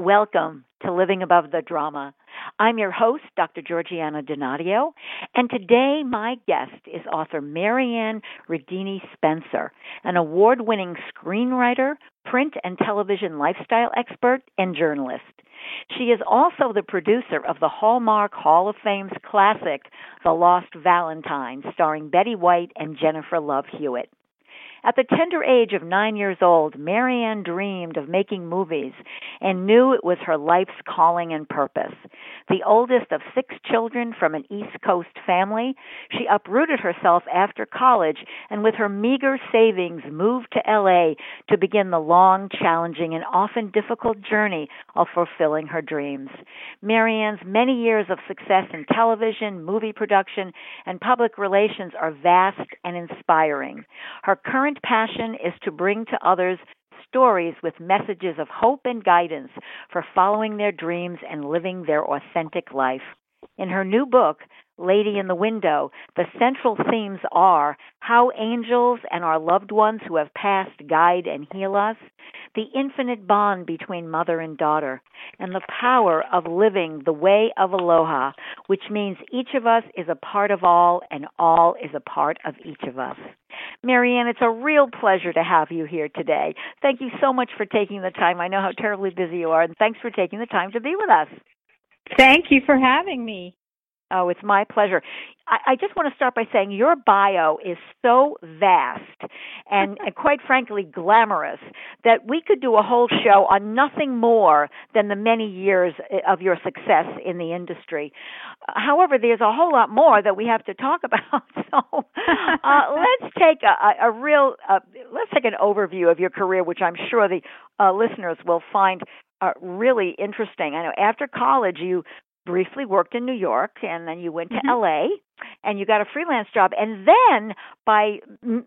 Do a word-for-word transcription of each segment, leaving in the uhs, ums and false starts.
welcome to Living Above the Drama. I'm your host, Doctor Georgiana Donadio, and today my guest is author Marianne Radini Spencer, an award-winning screenwriter, print and television lifestyle expert, and journalist. She is also the producer of the Hallmark Hall of Fame's classic, The Lost Valentine, starring Betty White and Jennifer Love Hewitt. At the tender age of nine years old, Marianne dreamed of making movies and knew it was her life's calling and purpose. The oldest of six children from an East Coast family, she uprooted herself after college and with her meager savings moved to L A to begin the long, challenging, and often difficult journey of fulfilling her dreams. Marianne's many years of success in television, movie production, and public relations are vast and inspiring. Her current passion is to bring to others stories with messages of hope and guidance for following their dreams and living their authentic life. In her new book, Lady in the Window, the central themes are how angels and our loved ones who have passed guide and heal us, the infinite bond between mother and daughter, and the power of living the way of aloha, which means each of us is a part of all and all is a part of each of us. Marianne, it's a real pleasure to have you here today. Thank you so much for taking the time. I know how terribly busy you are, and thanks for taking the time to be with us. Thank you for having me. Oh, it's my pleasure. I, I just want to start by saying your bio is so vast and, and quite frankly glamorous that we could do a whole show on nothing more than the many years of your success in the industry. However, there's a whole lot more that we have to talk about. So uh, let's take a, a real, uh, let's take an overview of your career, which I'm sure the uh, listeners will find uh, really interesting. I know after college you briefly worked in New York, and then you went to mm-hmm. L A, and you got a freelance job. And then, by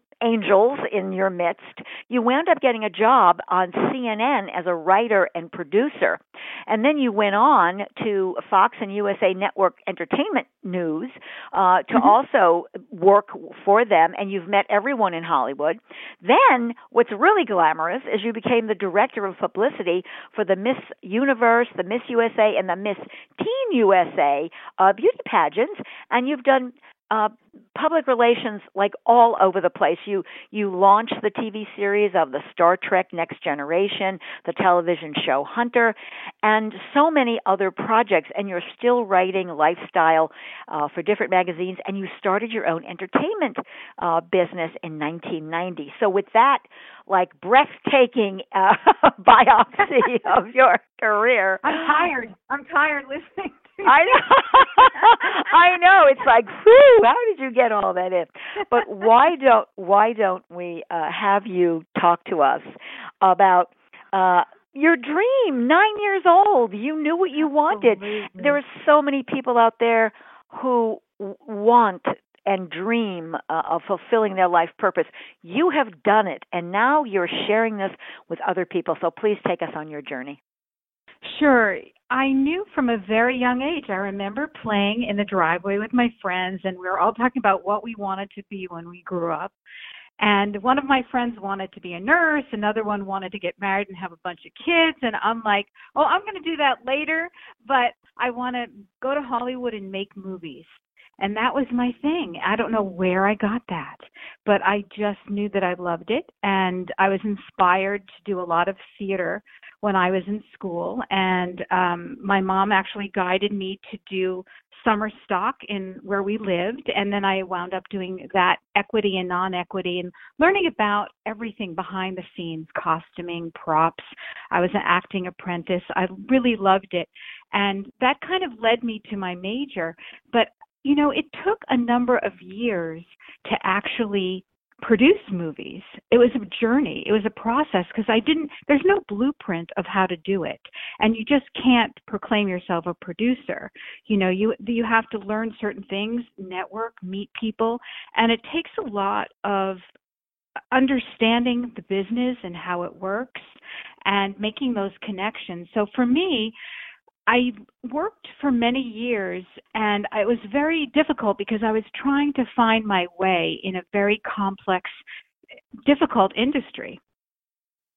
angels in your midst, you wound up getting a job on C N N as a writer and producer. And then you went on to Fox and U S A Network Entertainment News uh, to mm-hmm. also work for them, and you've met everyone in Hollywood. Then, what's really glamorous is you became the director of publicity for the Miss Universe, the Miss U S A, and the Miss Teen U S A uh, beauty pageants, and you've done Uh, public relations like all over the place. You you launched the T V series of the Star Trek Next Generation, the television show Hunter, and so many other projects. And you're still writing lifestyle uh, for different magazines. And you started your own entertainment uh, business in nineteen ninety. So with that, like breathtaking uh, biopsy of your career, I'm tired. I'm tired listening. I know. I know. It's like, whew, how did you get all that in? But why don't why don't we uh, have you talk to us about uh, your dream? Nine years old, you knew what you wanted. Absolutely. There are so many people out there who w- want and dream uh, of fulfilling their life purpose. You have done it, and now you're sharing this with other people. So please take us on your journey. Sure. I knew from a very young age. I remember playing in the driveway with my friends, and we were all talking about what we wanted to be when we grew up. And one of my friends wanted to be a nurse. Another one wanted to get married and have a bunch of kids. And I'm like, oh, I'm going to do that later, but I want to go to Hollywood and make movies. And that was my thing. I don't know where I got that, but I just knew that I loved it. And I was inspired to do a lot of theater when I was in school. And um, my mom actually guided me to do summer stock in where we lived. And then I wound up doing that equity and non-equity and learning about everything behind the scenes, costuming, props. I was an acting apprentice. I really loved it. And that kind of led me to my major. But you know, it took a number of years to actually produce movies. It was a journey. It was a process because I didn't, there's no blueprint of how to do it. And you just can't proclaim yourself a producer. You know, you you have to learn certain things, network, meet people, and it takes a lot of understanding the business and how it works and making those connections. So for me, I worked for many years, and it was very difficult because I was trying to find my way in a very complex, difficult industry.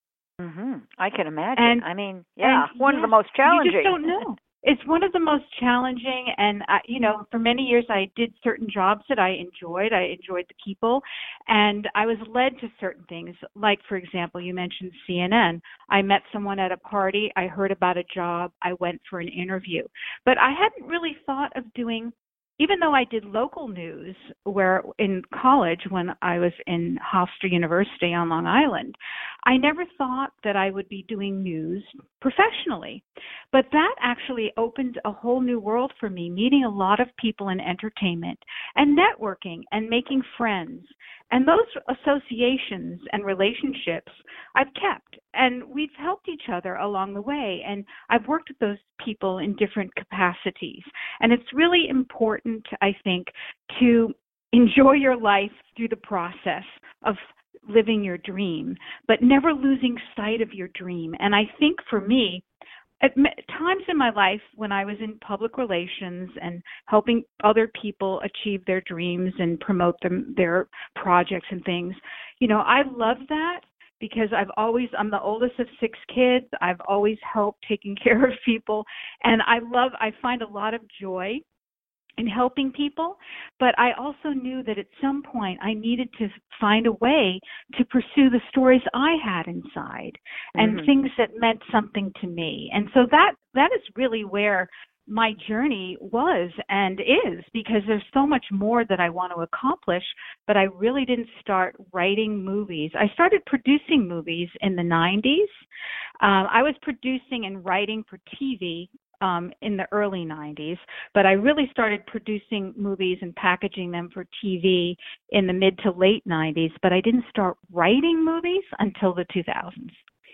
Mm-hmm. I can imagine. And I mean, yeah, and one of the yes, most you challenging. just don't know. It's one of the most challenging, and I, you know, for many years I did certain jobs that I enjoyed. I enjoyed the people, and I was led to certain things. Like, for example, you mentioned C N N. I met someone at a party. I heard about a job. I went for an interview, but I hadn't really thought of doing. Even though I did local news where in college when I was in Hofstra University on Long Island, I never thought that I would be doing news professionally. But that actually opened a whole new world for me, meeting a lot of people in entertainment and networking and making friends. And those associations and relationships I've kept. And we've helped each other along the way. And I've worked with those people in different capacities. And it's really important, I think, to enjoy your life through the process of living your dream, but never losing sight of your dream. And I think for me, at times in my life when I was in public relations and helping other people achieve their dreams and promote them, their projects and things, you know, I love that because I've always, I'm the oldest of six kids. I've always helped taking care of people. And I love, I find a lot of joy in helping people, but I also knew that at some point I needed to find a way to pursue the stories I had inside and Mm-hmm. things that meant something to me. And so that that is really where my journey was and is, because there's so much more that I want to accomplish, but I really didn't start writing movies. I started producing movies in the nineties. Um, I was producing and writing for T V Um, in the early nineties, but I really started producing movies and packaging them for T V in the mid to late nineties, but I didn't start writing movies until the two thousands.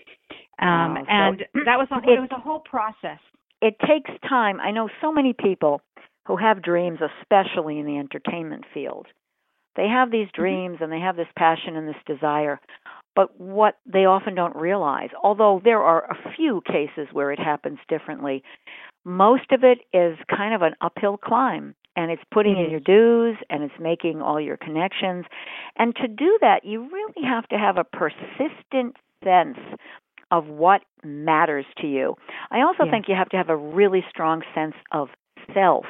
Um, Wow. and So that was a, it, it was a whole process. it takes time. I know so many people who have dreams, especially in the entertainment field. They have these dreams and they have this passion and this desire, but what they often don't realize, although there are a few cases where it happens differently, most of it is kind of an uphill climb, and it's putting It in is. your dues and it's making all your connections. And to do that, you really have to have a persistent sense of what matters to you. I also Yeah. think you have to have a really strong sense of self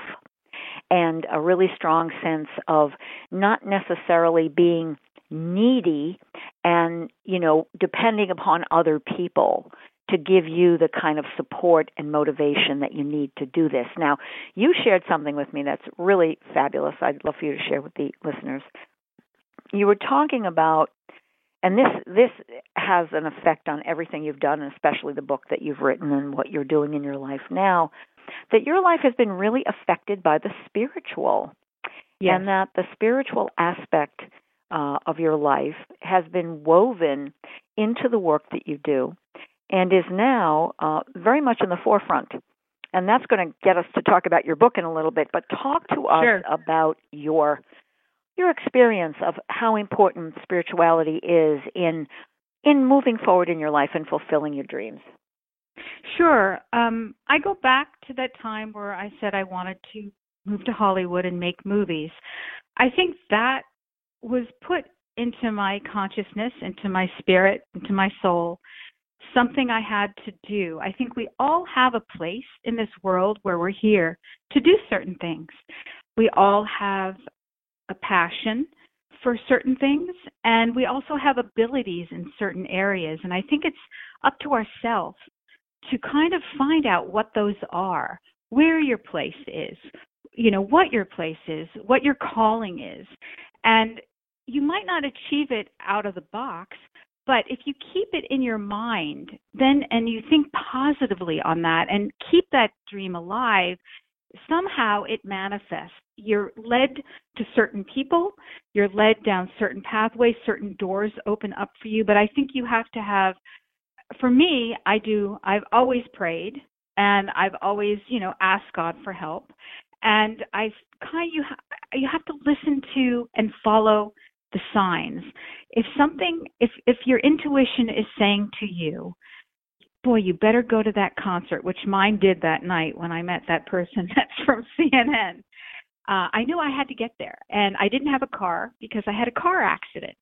and a really strong sense of not necessarily being needy and, you know, depending upon other people to give you the kind of support and motivation that you need to do this. Now, you shared something with me that's really fabulous. I'd love for you to share with the listeners. You were talking about, and this this has an effect on everything you've done, especially the book that you've written and what you're doing in your life now, that your life has been really affected by the spiritual. Yes. And that the spiritual aspect uh, of your life has been woven into the work that you do and is now uh, very much in the forefront. And that's going to get us to talk about your book in a little bit, but talk to us Sure. about your your experience of how important spirituality is in in moving forward in your life and fulfilling your dreams. Sure. Um, I go back to that time where I said I wanted to move to Hollywood and make movies. I think that was put into my consciousness, into my spirit, into my soul, something I had to do. I think we all have a place in this world where we're here to do certain things. We all have a passion for certain things, and we also have abilities in certain areas. And I think it's up to ourselves to kind of find out what those are, where your place is, you know, what your place is, what your calling is. And you might not achieve it out of the box, but if you keep it in your mind, then, and you think positively on that and keep that dream alive, somehow it manifests. You're led to certain people, you're led down certain pathways, certain doors open up for you. But I think you have to have, for me, I do, I've always prayed and I've always, you know, asked God for help. And I've kind of, you, ha- you have to listen to and follow the signs. If something, if, if your intuition is saying to you, boy, you better go to that concert, which mine did that night when I met that person that's from C N N. Uh, I knew I had to get there, and I didn't have a car because I had a car accident.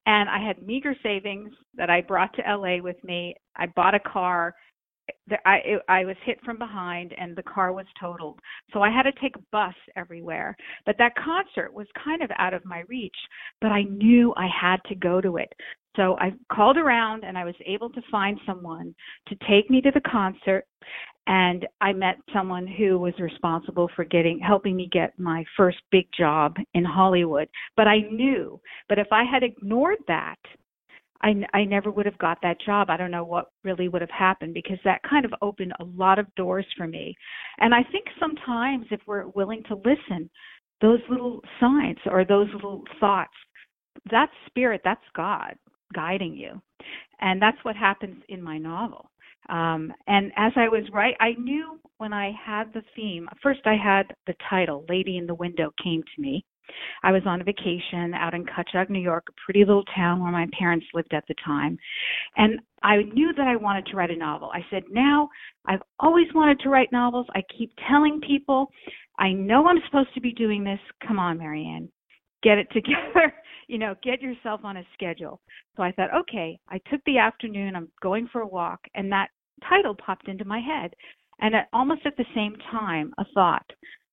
And I had meager savings that I brought to L A with me. I bought a car. I, I was hit from behind and the car was totaled. So I had to take a bus everywhere. But that concert was kind of out of my reach, but I knew I had to go to it. So I called around and I was able to find someone to take me to the concert. And I met someone who was responsible for getting, helping me get my first big job in Hollywood. But I knew, but if I had ignored that, I, I never would have got that job. I don't know what really would have happened, because that kind of opened a lot of doors for me. And I think sometimes if we're willing to listen, those little signs or those little thoughts, that's spirit, that's God guiding you. And that's what happens in my novel. Um, and as I was writing, I knew when I had the theme, first I had the title, Lady in the Window, came to me. I was on a vacation out in Cutchogue, New York, a pretty little town where my parents lived at the time. And I knew that I wanted to write a novel. I said, now, I've always wanted to write novels. I keep telling people, I know I'm supposed to be doing this. Come on, Marianne, get it together. You know, get yourself on a schedule. So I thought, okay, I took the afternoon, I'm going for a walk, and that title popped into my head. And at, almost at the same time, a thought.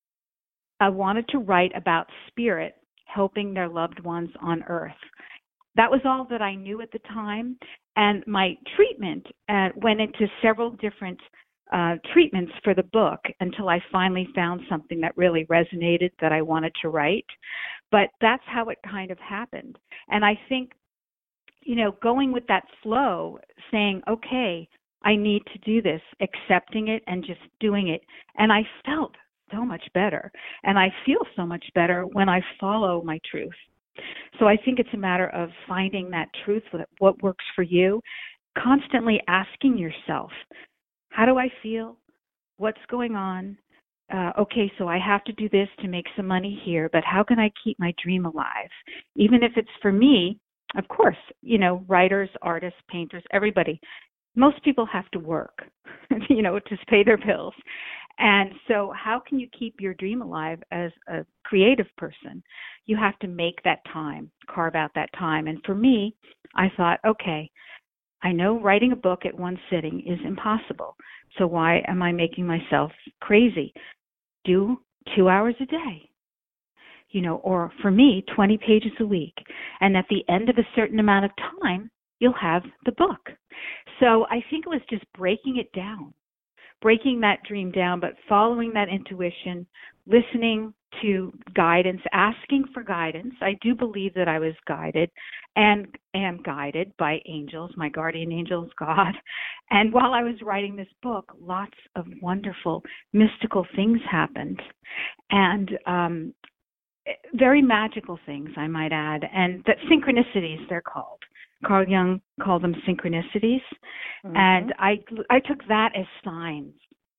I wanted to write about spirit helping their loved ones on earth. That was all that I knew at the time. And my treatment uh, went into several different uh, treatments for the book until I finally found something that really resonated that I wanted to write. But that's how it kind of happened. And I think, you know, going with that flow, saying, okay, I need to do this, accepting it and just doing it. And I felt so much better. And I feel so much better when I follow my truth. So I think it's a matter of finding that truth, what works for you, constantly asking yourself, how do I feel? What's going on? Uh, okay, so I have to do this to make some money here, but how can I keep my dream alive? Even if it's for me, of course, you know, writers, artists, painters, everybody, most people have to work, you know, to pay their bills. And so how can you keep your dream alive as a creative person? You have to make that time, carve out that time. And for me, I thought, okay, I know writing a book at one sitting is impossible. So why am I making myself crazy? Do two hours a day, you know, or for me, twenty pages a week. And at the end of a certain amount of time, you'll have the book. So I think it was just breaking it down. breaking that dream down, but following that intuition, listening to guidance, asking for guidance. I do believe that I was guided and am guided by angels, my guardian angels, God. And while I was writing this book, lots of wonderful, mystical things happened. And um, very magical things, I might add, and that synchronicities, they're called. Carl Jung called them synchronicities. Mm-hmm. And I I took that as signs.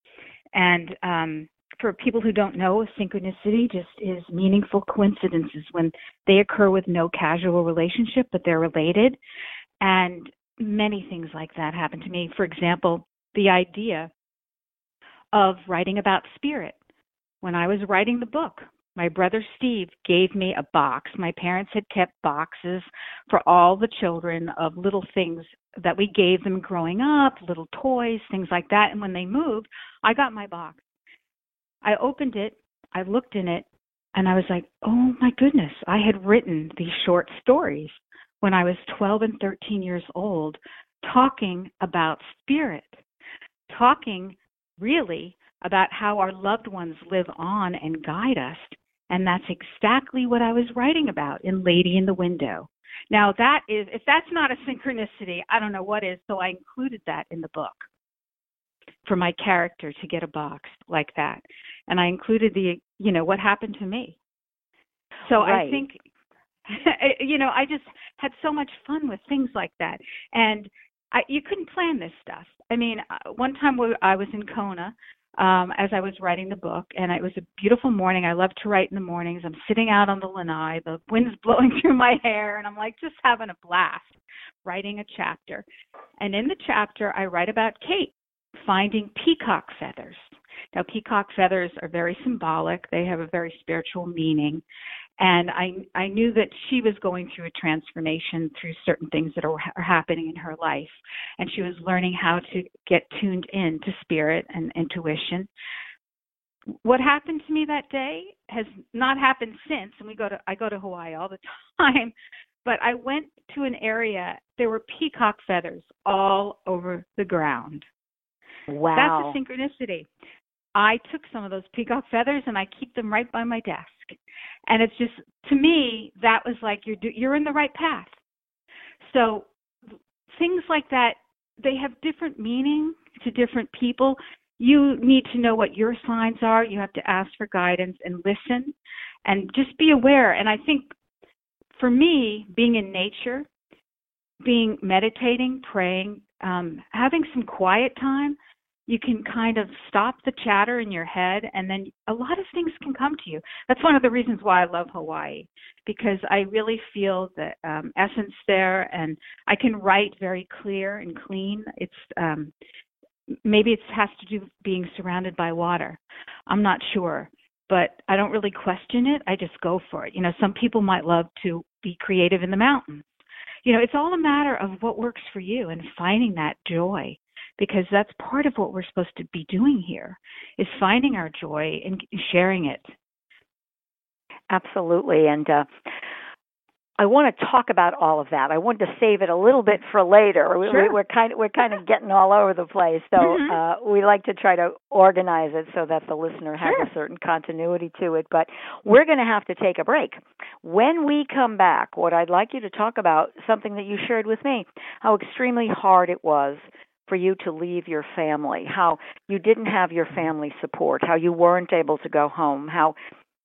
And um, for people who don't know, a synchronicity just is meaningful coincidences when they occur with no casual relationship, but they're related. And many things like that happen to me. For example, the idea of writing about spirit. When I was writing the book, my brother Steve gave me a box. My parents had kept boxes for all the children of little things that we gave them growing up, little toys, things like that. And when they moved, I got my box. I opened it, I looked in it, and I was like, oh my goodness, I had written these short stories when I was twelve and thirteen years old, talking about spirit, talking really about how our loved ones live on and guide us. And that's exactly what I was writing about in Lady in the Window. Now, that is, if that's not a synchronicity, I don't know what is. So I included that in the book for my character to get a box like that. And I included the, you know, what happened to me. So right. I think, you know, I just had so much fun with things like that. And I, you couldn't plan this stuff. I mean, one time I was in Kona, Um, as I was writing the book, and it was a beautiful morning. I love to write in the mornings. I'm sitting out on the lanai, the wind's blowing through my hair, and I'm like just having a blast writing a chapter. And in the chapter, I write about Kate finding peacock feathers. Now, peacock feathers are very symbolic. They have a very spiritual meaning. And I I knew that she was going through a transformation through certain things that are, are happening in her life. And she was learning how to get tuned in to spirit and intuition. What happened to me that day has not happened since. And we go to I go to Hawaii all the time. But I went to an area, there were peacock feathers all over the ground. Wow. That's a synchronicity. I took some of those peacock feathers and I keep them right by my desk. And it's just, to me, that was like you're you're in the right path. So things like that, they have different meaning to different people. You need to know what your signs are. You have to ask for guidance and listen and just be aware. And I think for me, being in nature, being meditating, praying, um, having some quiet time, you can kind of stop the chatter in your head, and then a lot of things can come to you. That's one of the reasons why I love Hawaii, because I really feel the um, essence there, and I can write very clear and clean. It's um, maybe it has to do with being surrounded by water. I'm not sure, but I don't really question it. I just go for it. You know, some people might love to be creative in the mountains. You know, it's all a matter of what works for you and finding that joy. Because that's part of what we're supposed to be doing here, is finding our joy and sharing it. Absolutely. And uh, I want to talk about all of that. I wanted to save it a little bit for later. Sure. We, we're kind of we're kind of getting all over the place, so mm-hmm. uh, we like to try to organize it so that the listener has sure. a certain continuity to it. But we're going to have to take a break. When we come back, what I'd like you to talk about, something that you shared with me, how extremely hard it was for you to leave your family, how you didn't have your family support, how you weren't able to go home, how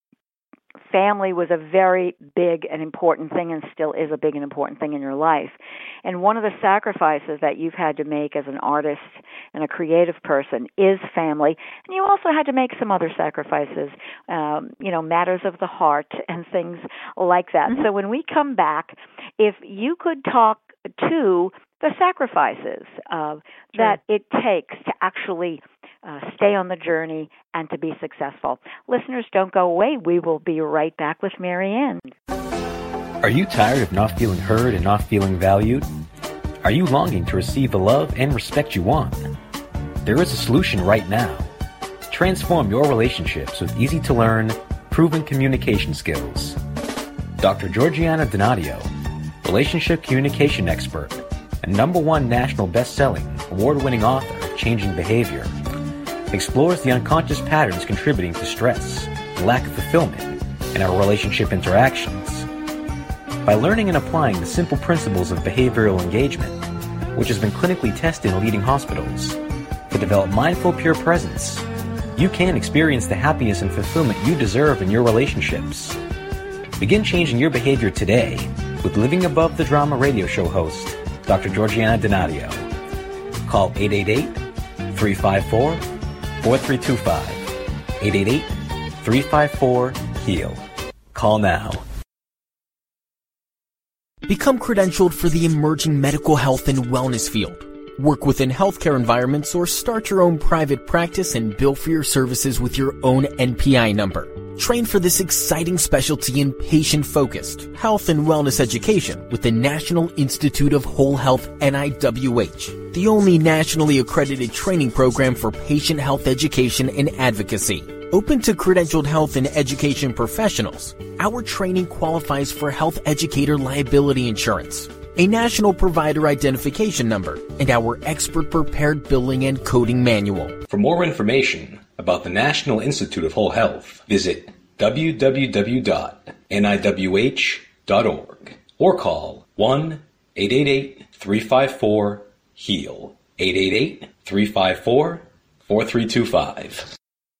family was a very big and important thing and still is a big and important thing in your life. And one of the sacrifices that you've had to make as an artist and a creative person is family. And you also had to make some other sacrifices, um, you know, matters of the heart and things like that. Mm-hmm. So when we come back, if you could talk to the sacrifices uh, sure. that it takes to actually uh, stay on the journey and to be successful. Listeners, don't go away. We will be right back with Marianne. Are you tired of not feeling heard and not feeling valued? Are you longing to receive the love and respect you want? There is a solution right now. Transform your relationships with easy-to-learn, proven communication skills. Doctor Georgiana Donadio, relationship communication expert, and number one national best-selling, award-winning author of Changing Behavior, explores the unconscious patterns contributing to stress and lack of fulfillment in our relationship interactions. By learning and applying the simple principles of behavioral engagement, which has been clinically tested in leading hospitals, to develop mindful, pure presence, you can experience the happiness and fulfillment you deserve in your relationships. Begin changing your behavior today with Living Above the Drama radio show host, Doctor Georgiana Donadio. Call eight eight eight, three five four, four three two five, eight eight eight, three five four, HEAL. Call now. Become credentialed for the emerging medical health and wellness field. Work within healthcare environments or start your own private practice and bill for your services with your own N P I number. Train for this exciting specialty in patient-focused health and wellness education with the National Institute of Whole Health N I W H, the only nationally accredited training program for patient health education and advocacy. Open to credentialed health and education professionals, our training qualifies for health educator liability insurance, a national provider identification number, and our expert prepared billing and coding manual. For more information about the National Institute of Whole Health, visit w w w dot n i w h dot org or call one eight eight eight, three five four, HEAL, eight eight eight, three five four, four three two five.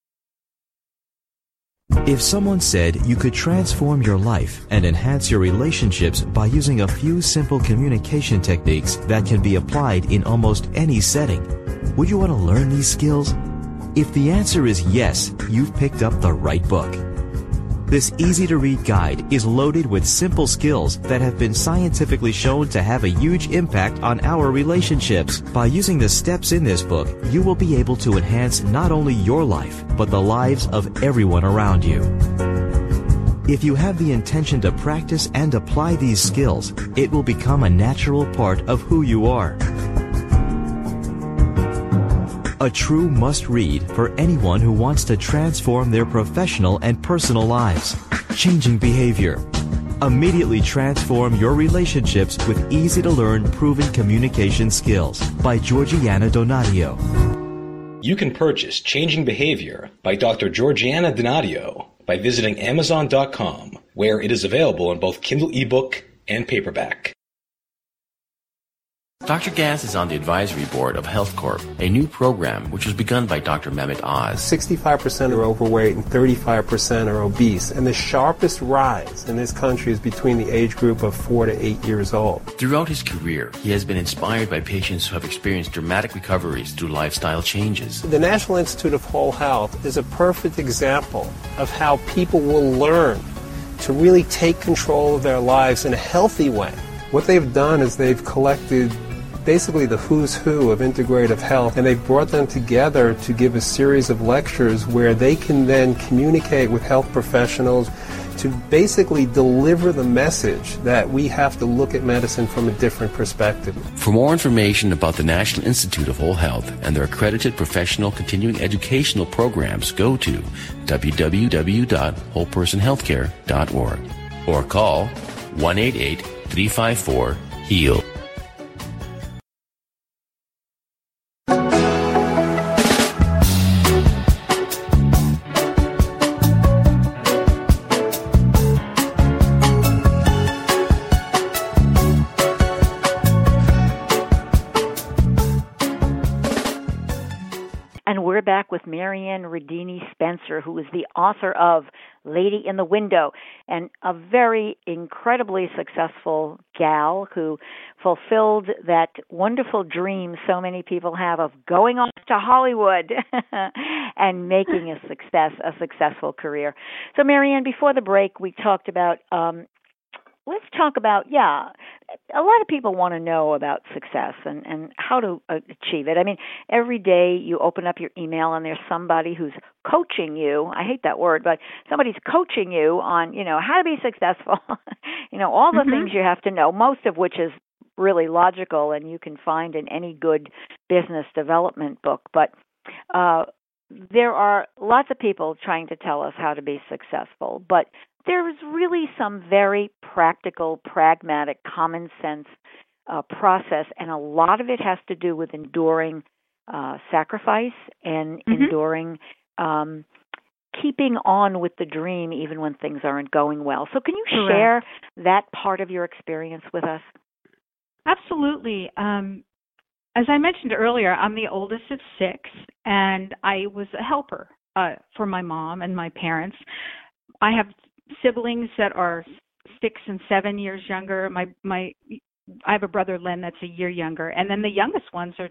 If someone said you could transform your life and enhance your relationships by using a few simple communication techniques that can be applied in almost any setting, would you want to learn these skills? If the answer is yes, you've picked up the right book. This easy-to-read guide is loaded with simple skills that have been scientifically shown to have a huge impact on our relationships. By using the steps in this book, you will be able to enhance not only your life, but the lives of everyone around you. If you have the intention to practice and apply these skills, it will become a natural part of who you are. A true must-read for anyone who wants to transform their professional and personal lives. Changing Behavior. Immediately transform your relationships with easy-to-learn, proven communication skills by Georgiana Donadio. You can purchase Changing Behavior by Doctor Georgiana Donadio by visiting Amazon dot com, where it is available in both Kindle ebook and paperback. Doctor Gas is on the advisory board of Health Corp, a new program which was begun by Doctor Mehmet Oz. sixty-five percent are overweight and thirty-five percent are obese, and the sharpest rise in this country is between the age group of four to eight years old. Throughout his career, he has been inspired by patients who have experienced dramatic recoveries through lifestyle changes. The National Institute of Whole Health is a perfect example of how people will learn to really take control of their lives in a healthy way. What they've done is they've collected basically the who's who of integrative health, and they've brought them together to give a series of lectures where they can then communicate with health professionals to basically deliver the message that we have to look at medicine from a different perspective. For more information about the National Institute of Whole Health and their accredited professional continuing educational programs, go to w w w dot whole person healthcare dot org or call one eight eight, three five four, HEAL. Back with Marianne Radini Spencer, who is the author of Lady in the Window, and a very incredibly successful gal who fulfilled that wonderful dream so many people have of going off to Hollywood and making a success, a successful career. So, Marianne, before the break, we talked about um, let's talk about, yeah, a lot of people want to know about success and, and how to achieve it. I mean, every day you open up your email and there's somebody who's coaching you. I hate that word, but somebody's coaching you on, you know, how to be successful. you know, all the mm-hmm. things you have to know, most of which is really logical and you can find in any good business development book. But uh, there are lots of people trying to tell us how to be successful, but there is really some very practical, pragmatic, common sense uh, process, and a lot of it has to do with enduring uh, sacrifice and mm-hmm. enduring um, keeping on with the dream even when things aren't going well. So can you Correct. Share that part of your experience with us? Absolutely. Um, as I mentioned earlier, I'm the oldest of six, and I was a helper uh, for my mom and my parents. I have siblings that are six and seven years younger. My my, I have a brother, Len, that's a year younger, and then the youngest ones are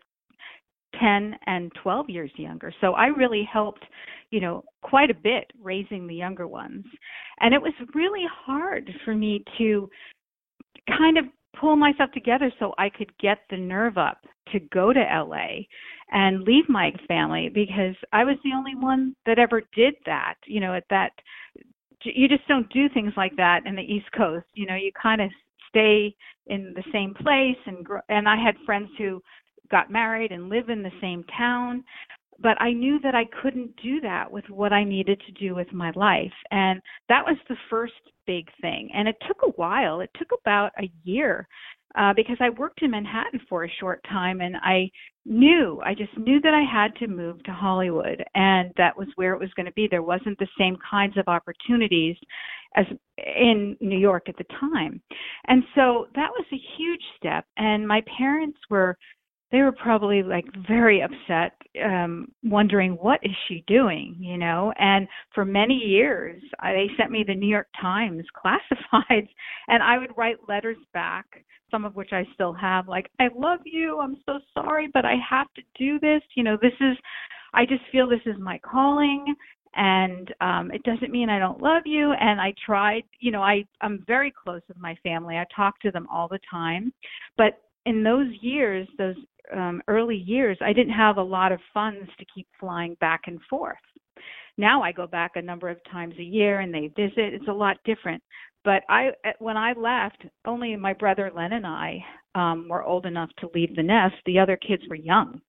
ten and twelve years younger. So I really helped, you know, quite a bit raising the younger ones, and it was really hard for me to kind of pull myself together so I could get the nerve up to go to L A and leave my family, because I was the only one that ever did that. You know, at that. You just don't do things like that in the East Coast. You know, you kind of stay in the same place. And and I had friends who got married and live in the same town. But I knew that I couldn't do that with what I needed to do with my life. And that was the first big thing. And it took a while. It took about a year uh, because I worked in Manhattan for a short time. And I knew, I just knew that I had to move to Hollywood. And that was where it was going to be. There wasn't the same kinds of opportunities as in New York at the time. And so that was a huge step. And my parents were They were probably like very upset, um, wondering, what is she doing, you know? And for many years, I, they sent me the New York Times classifieds, and I would write letters back, some of which I still have, like, I love you, I'm so sorry, but I have to do this. You know, this is, I just feel this is my calling, and um, it doesn't mean I don't love you. And I tried, you know, I, I'm very close with my family. I talk to them all the time. But in those years, those Um, early years, I didn't have a lot of funds to keep flying back and forth. now I go back a number of times a year and they visit. It's a lot different. But I, when I left, only my brother Len and I um, were old enough to leave the nest. The other kids were young.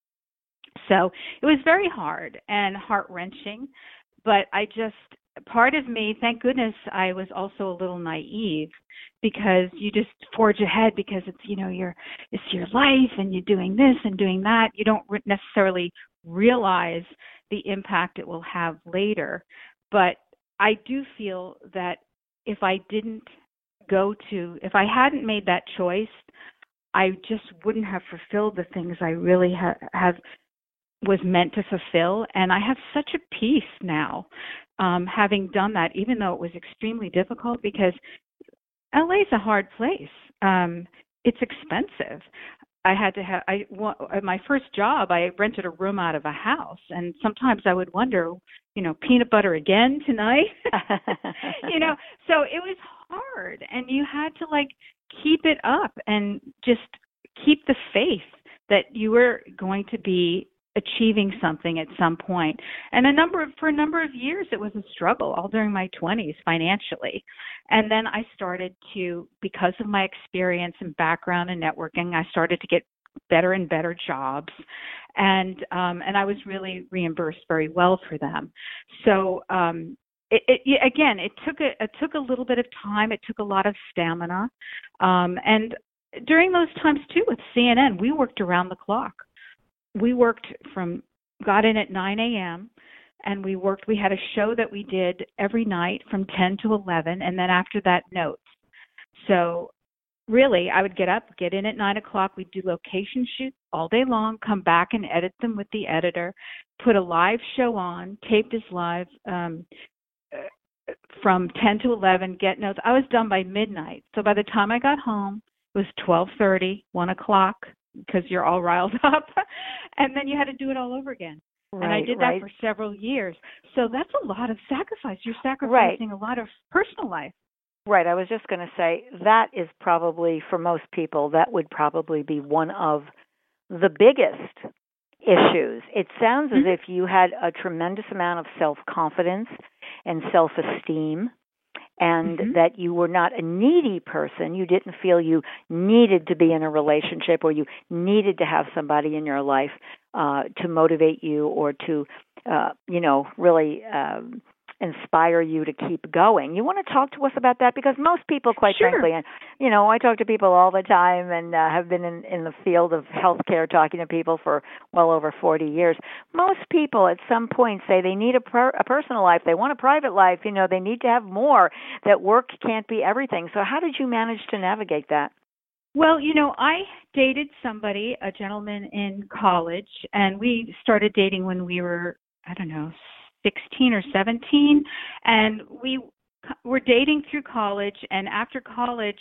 So it was very hard and heart-wrenching. But I just, part of me, thank goodness I was also a little naive, because you just forge ahead because it's, you know, your, it's your life and you're doing this and doing that. You don't necessarily realize the impact it will have later. But I do feel that if I didn't go to, if I hadn't made that choice, I just wouldn't have fulfilled the things I really ha- have was meant to fulfill. And I have such a peace now, um, having done that, even though it was extremely difficult, because L A is a hard place. Um, it's expensive. I had to have, I, at my first job, I rented a room out of a house. And sometimes I would wonder, you know, peanut butter again tonight? you know, so it was hard. And you had to like keep it up and just keep the faith that you were going to be achieving something at some point. And a number of, for a number of years, it was a struggle all during my twenties financially. And then I started to, because of my experience and background and networking, I started to get better and better jobs. And, um, and I was really reimbursed very well for them. So, um, it, it, again, it took a, it took a little bit of time. It took a lot of stamina. Um, and during those times too, with C N N, we worked around the clock. We worked from, got in at nine a.m. and we worked, we had a show that we did every night from ten to eleven, and then after that, notes. So really, I would get up, get in at nine o'clock, we'd do location shoots all day long, come back and edit them with the editor, put a live show on, taped as live um, from ten to eleven, get notes. I was done by midnight. So by the time I got home, it was twelve thirty, one o'clock, because you're all riled up. And then you had to do it all over again. Right, and I did that right. for several years. So that's a lot of sacrifice. You're sacrificing right. a lot of personal life. Right. I was just going to say that is probably, for most people, that would probably be one of the biggest issues. It sounds mm-hmm. as if you had a tremendous amount of self-confidence and self-esteem, and mm-hmm. that you were not a needy person. You didn't feel you needed to be in a relationship or you needed to have somebody in your life uh, to motivate you or to, uh, you know, really um, inspire you to keep going. You want to talk to us about that? Because most people, quite sure. frankly, and, you know, I talk to people all the time and uh, have been in, in the field of healthcare talking to people for well over forty years. Most people at some point say they need a, per, a personal life. They want a private life. You know, they need to have more, that work can't be everything. So how did you manage to navigate that? Well, you know, I dated somebody, a gentleman in college, and we started dating when we were, I don't know, sixteen or seventeen, and we were dating through college, and after college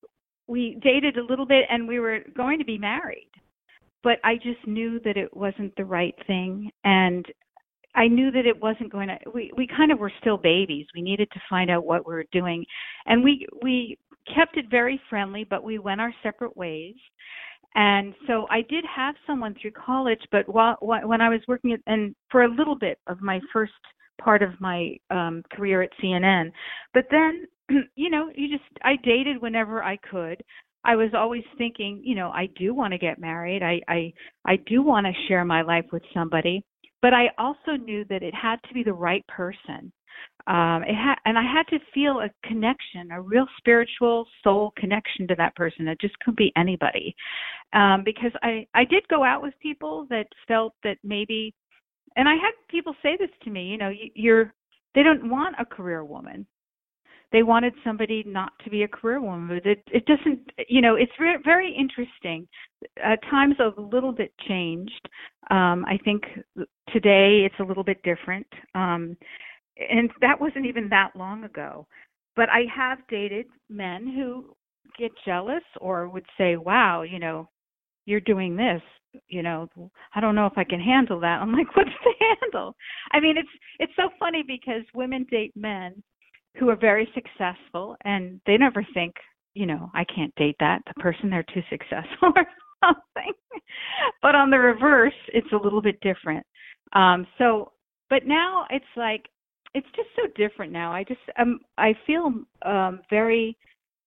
we dated a little bit and we were going to be married, but I just knew that it wasn't the right thing, and I knew that it wasn't going to, we, we kind of were still babies. We needed to find out what we were doing, and we we kept it very friendly, but we went our separate ways. And so I did have someone through college, but while, when I was working at, and for a little bit of my first part of my um, career at C N N, but then, you know, you just, I dated whenever I could. I was always thinking, you know, I do want to get married. I, I, I do want to share my life with somebody, but I also knew that it had to be the right person. Um, it ha- and I had to feel a connection, a real spiritual soul connection to that person. It just couldn't be anybody. Um, because I, I did go out with people that felt that maybe, and I had people say this to me, you know, you, you're, they don't want a career woman. They wanted somebody not to be a career woman, but it, it doesn't, you know, it's re- very interesting. Uh, times have a little bit changed. Um, I think today it's a little bit different. Um, and that wasn't even that long ago. But I have dated men who get jealous or would say, wow, you know, you're doing this, you know, I don't know if I can handle that. I'm like, what's the handle? I mean, it's it's so funny because women date men who are very successful and they never think, you know, I can't date that, the person, they're too successful or something. But on the reverse, it's a little bit different. Um, so, but now it's like it's just so different now. I just um I feel um very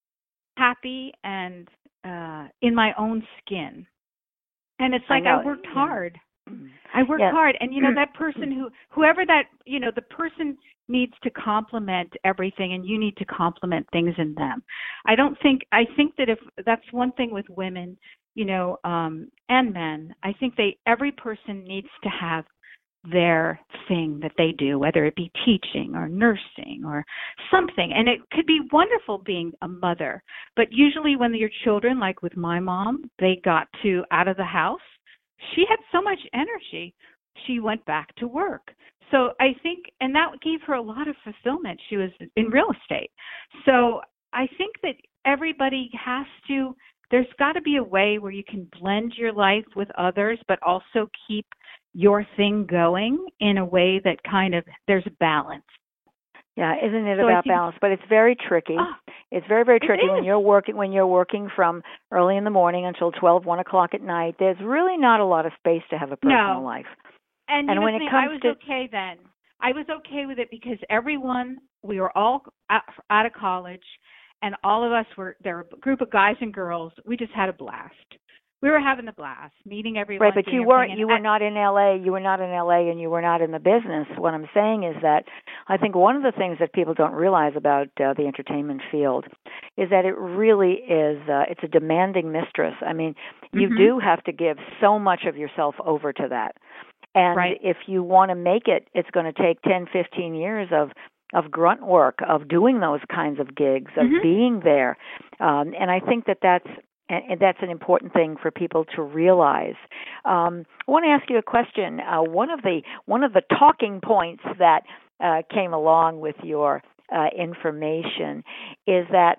happy and uh in my own skin. And it's like I, I worked yeah. hard. I worked yeah. hard. And you know, that person who whoever that you know, the person needs to complement everything, and you need to complement things in them. I don't think I think that if that's one thing with women, you know, um and men, I think they every person needs to have their thing that they do, whether it be teaching or nursing or something. And it could be wonderful being a mother. But usually when your children, like with my mom, they got to out of the house, she had so much energy, she went back to work. So I think, and that gave her a lot of fulfillment. She was in real estate. So I think that everybody has to, there's got to be a way where you can blend your life with others, but also keep your thing going in a way that kind of, there's a balance. Yeah, isn't it so about think, balance? But it's very tricky. Oh, it's very, very tricky when you're working when you're working from early in the morning until twelve, one o'clock at night. There's really not a lot of space to have a personal no. life. And, and you when know, it comes I was to okay then. I was okay with it because everyone, we were all out, out of college, and all of us were, there were a group of guys and girls. We just had a blast. We were having a blast, meeting everyone. Right, but you weren't. You were not in L A. You were not in L A, and you were not in the business. What I'm saying is that I think one of the things that people don't realize about uh, the entertainment field is that it really is. Uh, it's a demanding mistress. I mean, you mm-hmm. do have to give so much of yourself over to that, and right. if you want to make it, it's going to take ten, fifteen years of of grunt work, of doing those kinds of gigs, of mm-hmm. being there, um, and I think that that's. And that's an important thing for people to realize. Um, I want to ask you a question. Uh, one of the one of the talking points that uh, came along with your uh, information is that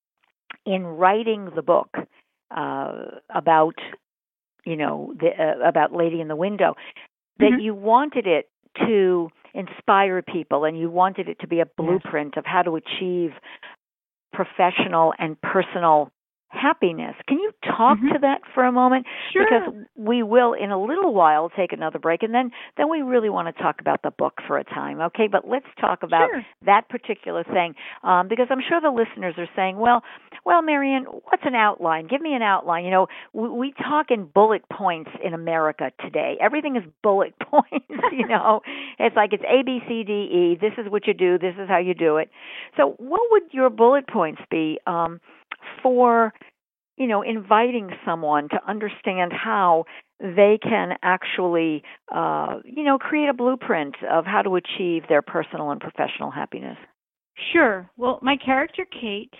in writing the book uh, about, you know, the, uh, about Lady in the Window, that mm-hmm. you wanted it to inspire people, and you wanted it to be a blueprint yes. of how to achieve professional and personal happiness. Can you talk mm-hmm. to that for a moment? Sure. Because we will, in a little while, take another break, and then, then we really want to talk about the book for a time, okay? But let's talk about sure. that particular thing, um, because I'm sure the listeners are saying, well, well, Marianne, what's an outline? Give me an outline. You know, we, we talk in bullet points in America today. Everything is bullet points, you know. It's like it's A, B, C, D, E. This is what you do. This is how you do it. So what would your bullet points be um, for, you know, inviting someone to understand how they can actually, uh, you know, create a blueprint of how to achieve their personal and professional happiness? Sure. Well, my character, Kate,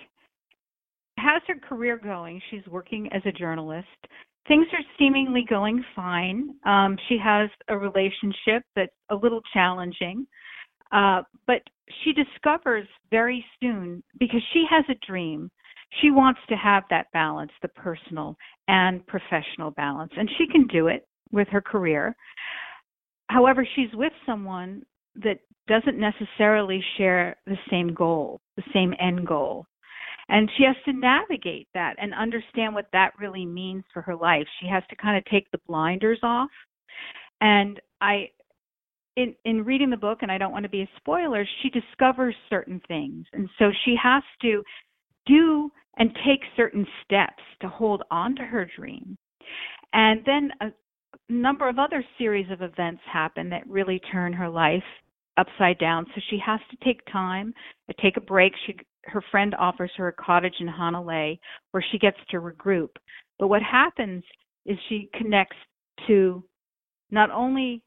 has her career going. She's working as a journalist. Things are seemingly going fine. Um, she has a relationship that's a little challenging. Uh, but she discovers very soon, because she has a dream, she wants to have that balance, the personal and professional balance, and she can do it with her career. However, she's with someone that doesn't necessarily share the same goal, the same end goal. And she has to navigate that and understand what that really means for her life. She has to kind of take the blinders off. And I, in, in reading the book, and I don't want to be a spoiler, she discovers certain things. And so she has to do and take certain steps to hold on to her dream. And then a number of other series of events happen that really turn her life upside down. So she has to take time, to take a break. She, her friend offers her a cottage in Honolulu where she gets to regroup. But what happens is she connects to not only,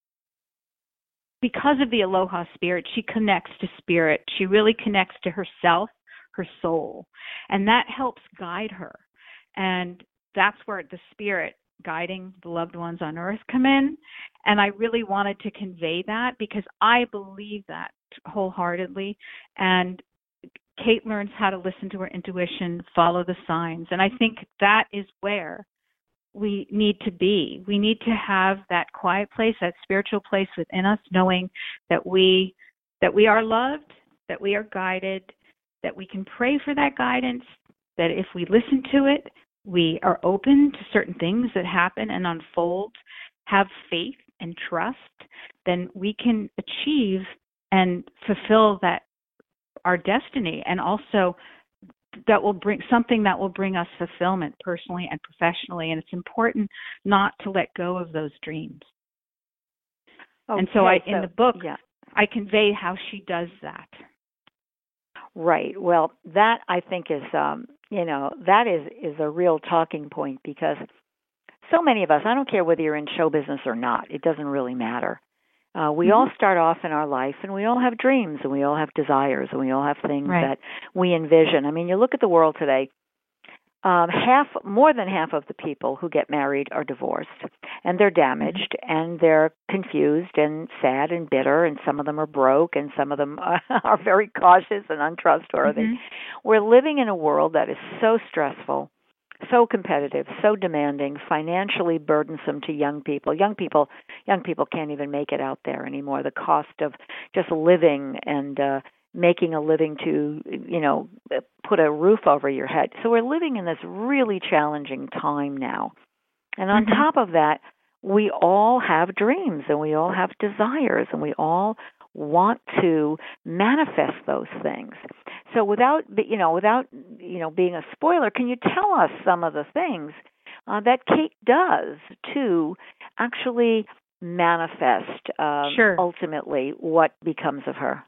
because of the Aloha spirit, she connects to spirit. She really connects to herself, her soul, and that helps guide her. And that's where the spirit guiding the loved ones on earth come in. And I really wanted to convey that because I believe that wholeheartedly. And Kate learns how to listen to her intuition, follow the signs. And I think that is where we need to be. We need to have that quiet place, that spiritual place within us, knowing that we that we are loved, that we are guided, that we can pray for that guidance, that if we listen to it, we are open to certain things that happen and unfold, have faith and trust, then we can achieve and fulfill that our destiny, and also that will bring something that will bring us fulfillment personally and professionally. And it's important not to let go of those dreams. Okay, and so I, in so, the book, yeah. I convey how she does that. Right. Well, that I think is, um, you know, that is, is a real talking point, because so many of us, I don't care whether you're in show business or not, it doesn't really matter. Uh, we mm-hmm. all start off in our life, and we all have dreams, and we all have desires, and we all have things right. that we envision. I mean, you look at the world today, um, half, more than half of the people who get married are divorced, and they're damaged, mm-hmm. and they're confused and sad and bitter, and some of them are broke, and some of them are, are very cautious and untrustworthy. Mm-hmm. We're living in a world that is so stressful, so competitive, so demanding, financially burdensome to young people. Young people, young people can't even make it out there anymore. The cost of just living and uh, making a living to, you know, put a roof over your head. So we're living in this really challenging time now. And on mm-hmm. top of that, we all have dreams, and we all have desires, and we all want to manifest those things. So without, you know, without, you know, being a spoiler, can you tell us some of the things uh, that Kate does to actually manifest uh, sure. ultimately what becomes of her?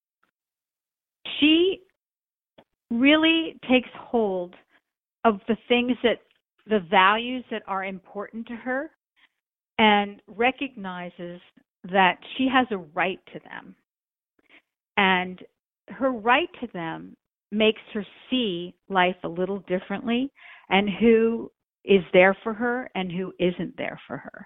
She really takes hold of the things that, the values that are important to her, and recognizes that she has a right to them. And her right to them makes her see life a little differently, and who is there for her and who isn't there for her.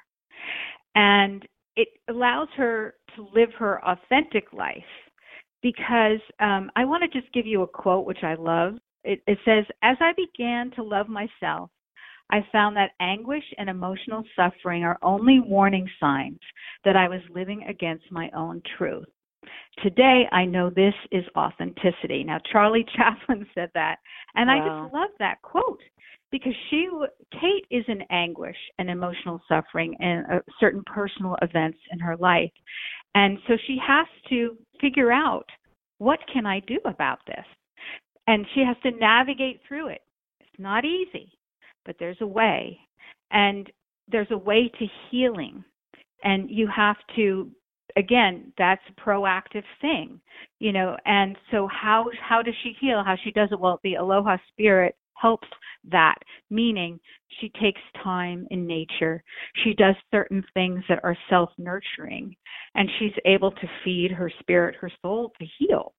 And it allows her to live her authentic life, because um, I want to just give you a quote, which I love. It, it says, "As I began to love myself, I found that anguish and emotional suffering are only warning signs that I was living against my own truth. Today, I know this is authenticity." Now, Charlie Chaplin said that, and wow. I just love that quote, because she, Kate, is in anguish and emotional suffering and uh, certain personal events in her life, and so she has to figure out, what can I do about this? And she has to navigate through it. It's not easy, but there's a way, and there's a way to healing, and you have to. Again, that's a proactive thing, you know, and so how how does she heal? How she does it? Well, the Aloha Spirit helps that, meaning she takes time in nature. She does certain things that are self-nurturing, and she's able to feed her spirit, her soul, to heal.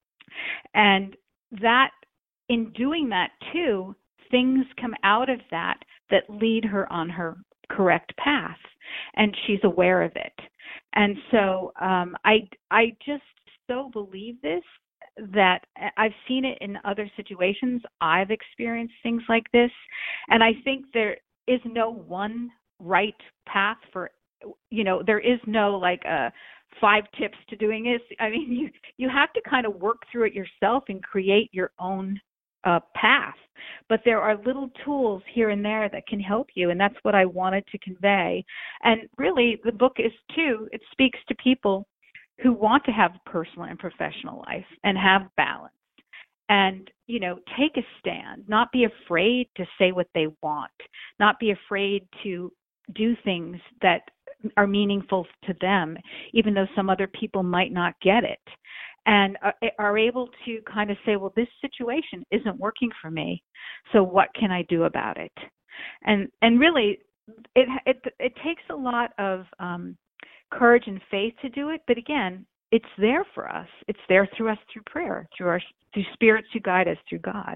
And that, in doing that too, things come out of that that lead her on her correct path, and she's aware of it. And so um, I, I just so believe this, that I've seen it in other situations. I've experienced things like this, and I think there is no one right path for, you know, there is no like uh, five tips to doing this. I mean, you, you have to kind of work through it yourself and create your own uh, path. But there are little tools here and there that can help you, and that's what I wanted to convey. And really, the book is, too, it speaks to people who want to have a personal and professional life and have balance. And, you know, take a stand, not be afraid to say what they want, not be afraid to do things that are meaningful to them, even though some other people might not get it. And are able to kind of say, well, this situation isn't working for me, so what can I do about it? And and really, it it, it takes a lot of um, courage and faith to do it. But again, it's there for us. It's there through us, through prayer, through our through spirits who guide us, through God.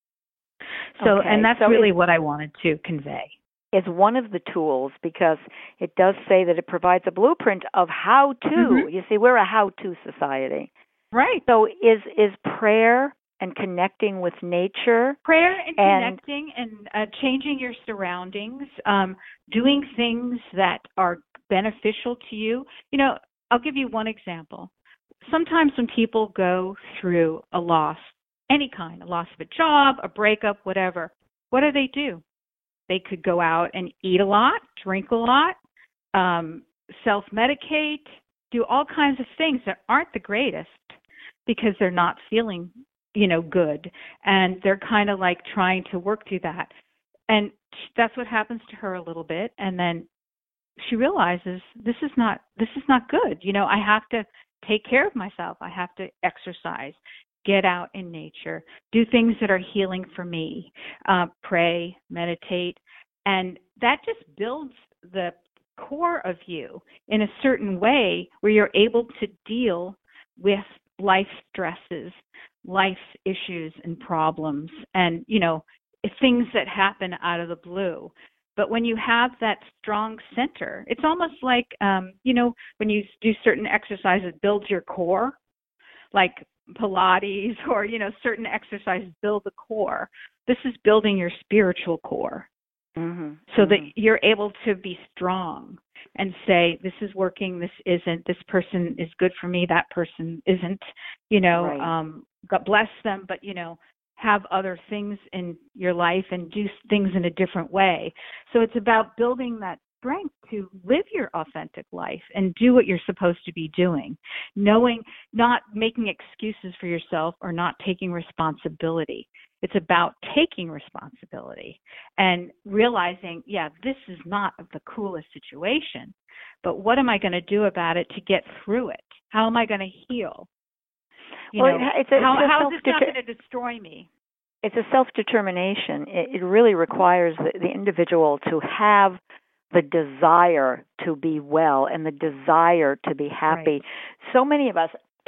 So, okay. and that's so really what I wanted to convey. Is one of the tools, because it does say that it provides a blueprint of how to. Mm-hmm. You see, we're a how-to society. Right. So is is prayer and connecting with nature. Prayer and, and connecting and uh, changing your surroundings, um, doing things that are beneficial to you. You know, I'll give you one example. Sometimes when people go through a loss, any kind, a loss of a job, a breakup, whatever, what do they do? They could go out and eat a lot, drink a lot, um, self-medicate, do all kinds of things that aren't the greatest because they're not feeling, you know, good. And they're kind of like trying to work through that. And that's what happens to her a little bit. And then she realizes this is not, this is not good. You know, I have to take care of myself. I have to exercise, get out in nature, do things that are healing for me, uh, pray, meditate. And that just builds the core of you in a certain way where you're able to deal with life stresses, life issues and problems, and, you know, things that happen out of the blue. But when you have that strong center, it's almost like, um, you know, when you do certain exercises, it builds your core, like Pilates or, you know, certain exercises build the core. This is building your spiritual core. Mm-hmm. So mm-hmm. that you're able to be strong and say, this is working, this isn't, this person is good for me, that person isn't, you know, right. um, God bless them, but, you know, have other things in your life and do things in a different way. So it's about building that strength to live your authentic life and do what you're supposed to be doing, knowing, not making excuses for yourself or not taking responsibility. It's about taking responsibility and realizing, yeah, this is not the coolest situation, but what am I going to do about it to get through it? How am I going to heal? You well, know, it's a, how, it's a how is this not going to destroy me? It's a self-determination. It, it really requires the, the individual to have the desire to be well and the desire to be happy. Right. So many of us,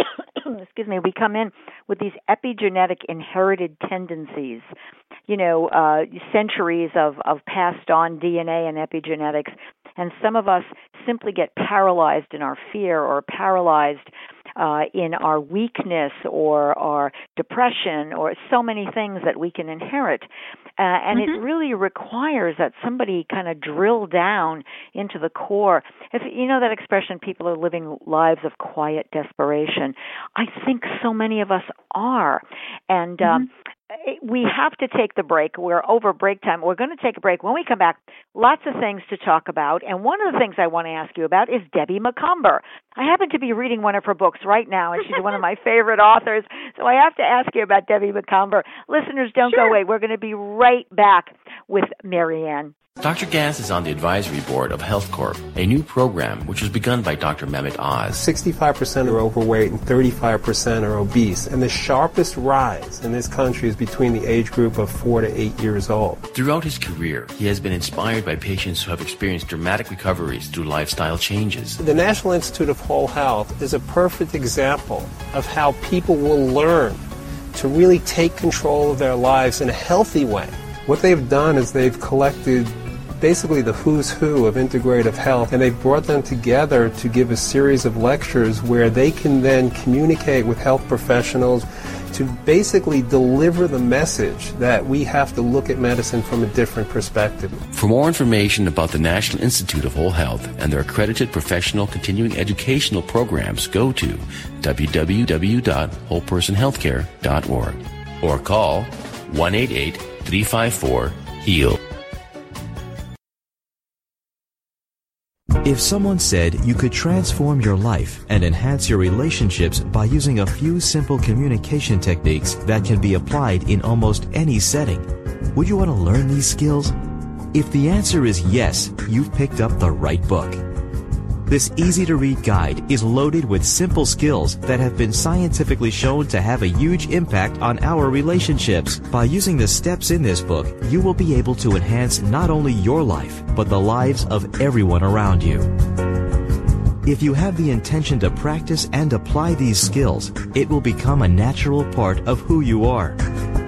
excuse me, we come in with these epigenetic inherited tendencies, you know, uh, centuries of, of passed on D N A and epigenetics. And some of us simply get paralyzed in our fear or paralyzed uh, in our weakness or our depression or so many things that we can inherit. Uh, and mm-hmm. it really requires that somebody kind of drill down into the core. If you know that expression, people are living lives of quiet desperation. I think so many of us are. And mm-hmm. um, we have to take the break. We're over break time. We're going to take a break. When we come back, lots of things to talk about. And one of the things I want to ask you about is Debbie Macomber. I happen to be reading one of her books right now, and she's one of my favorite authors. So I have to ask you about Debbie Macomber. Listeners, don't sure. go away. We're going to be right back with Marianne. Doctor Gans is on the advisory board of Health Corp, a new program which was begun by Doctor Mehmet Oz. sixty-five percent are overweight and thirty-five percent are obese, and the sharpest rise in this country is between the age group of four to eight years old. Throughout his career, he has been inspired by patients who have experienced dramatic recoveries through lifestyle changes. The National Institute of Whole Health is a perfect example of how people will learn to really take control of their lives in a healthy way. What they've done is they've collected basically the who's who of integrative health, and they've brought them together to give a series of lectures where they can then communicate with health professionals to basically deliver the message that we have to look at medicine from a different perspective. For more information about the National Institute of Whole Health and their accredited professional continuing educational programs, go to w w w dot whole person healthcare dot org or call one eight eight, three five four, HEAL. If someone said you could transform your life and enhance your relationships by using a few simple communication techniques that can be applied in almost any setting, would you want to learn these skills? If the answer is yes, you've picked up the right book. This easy-to-read guide is loaded with simple skills that have been scientifically shown to have a huge impact on our relationships. By using the steps in this book, you will be able to enhance not only your life, but the lives of everyone around you. If you have the intention to practice and apply these skills, it will become a natural part of who you are.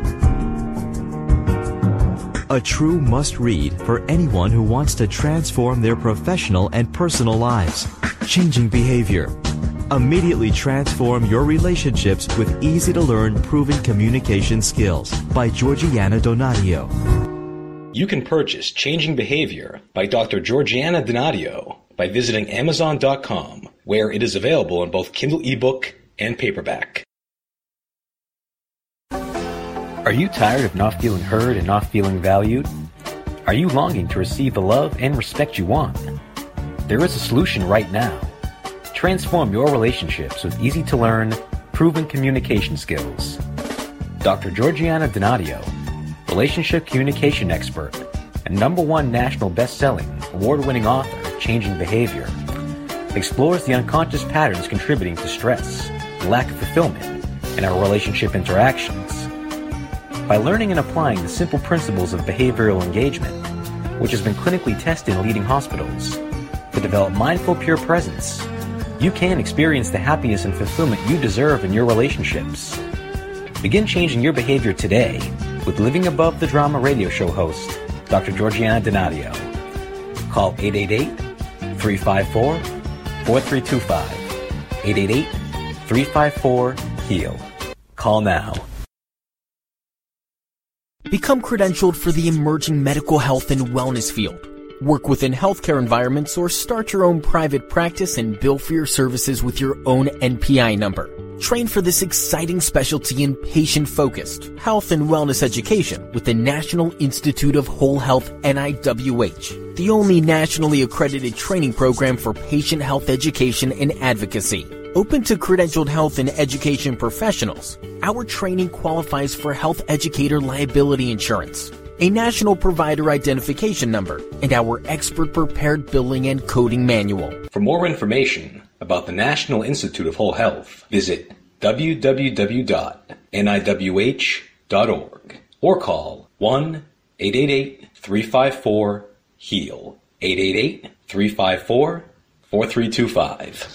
A true must-read for anyone who wants to transform their professional and personal lives. Changing Behavior. Immediately transform your relationships with easy-to-learn proven communication skills by Georgiana Donadio. You can purchase Changing Behavior by Doctor Georgiana Donadio by visiting amazon dot com, where it is available in both Kindle ebook and paperback. Are you tired of not feeling heard and not feeling valued? Are you longing to receive the love and respect you want? There is a solution right now. Transform your relationships with easy-to-learn, proven communication skills. Doctor Georgiana Donadio, relationship communication expert and number one national best-selling, award-winning author of Changing Behavior, explores the unconscious patterns contributing to stress, lack of fulfillment in our relationship interactions. By learning and applying the simple principles of behavioral engagement, which has been clinically tested in leading hospitals, to develop mindful, pure presence, you can experience the happiness and fulfillment you deserve in your relationships. Begin changing your behavior today with Living Above the Drama radio show host, Doctor Georgiana Donadio. Call eight eight eight, three five four, four three two five, eight eight eight, three five four, HEAL. Call now. Become credentialed for the emerging medical health and wellness field. Work within healthcare environments or start your own private practice and bill for your services with your own N P I number. Train for this exciting specialty in patient-focused health and wellness education with the National Institute of Whole Health N I W H, the only nationally accredited training program for patient health education and advocacy. Open to credentialed health and education professionals, our training qualifies for health educator liability insurance, a national provider identification number, and our expert-prepared billing and coding manual. For more information about the National Institute of Whole Health, visit w w w dot n i w h dot org or call one eight eight eight, three five four, HEAL, eight eight eight, three five four, four three two five.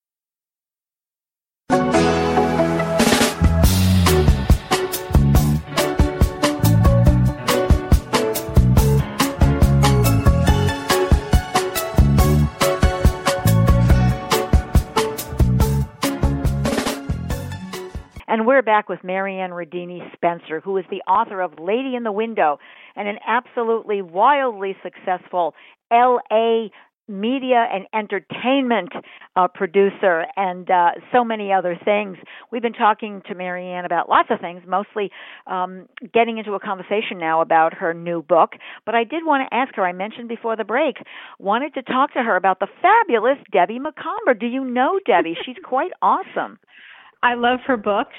And we're back with Marianne Radini Spencer, who is the author of Lady in the Window and an absolutely wildly successful L A media and entertainment uh, producer and uh, so many other things. We've been talking to Marianne about lots of things, mostly um, getting into a conversation now about her new book. But I did want to ask her, I mentioned before the break, wanted to talk to her about the fabulous Debbie Macomber. Do you know Debbie? She's quite awesome. I love her books,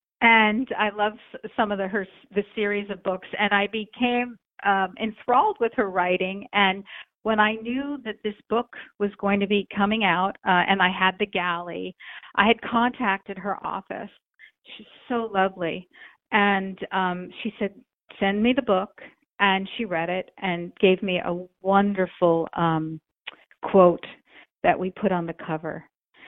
and I love some of the her the series of books, and I became um, enthralled with her writing. And when I knew that this book was going to be coming out, uh, and I had the galley, I had contacted her office. She's so lovely, and um, she said, "Send me the book," and she read it and gave me a wonderful um, quote that we put on the cover.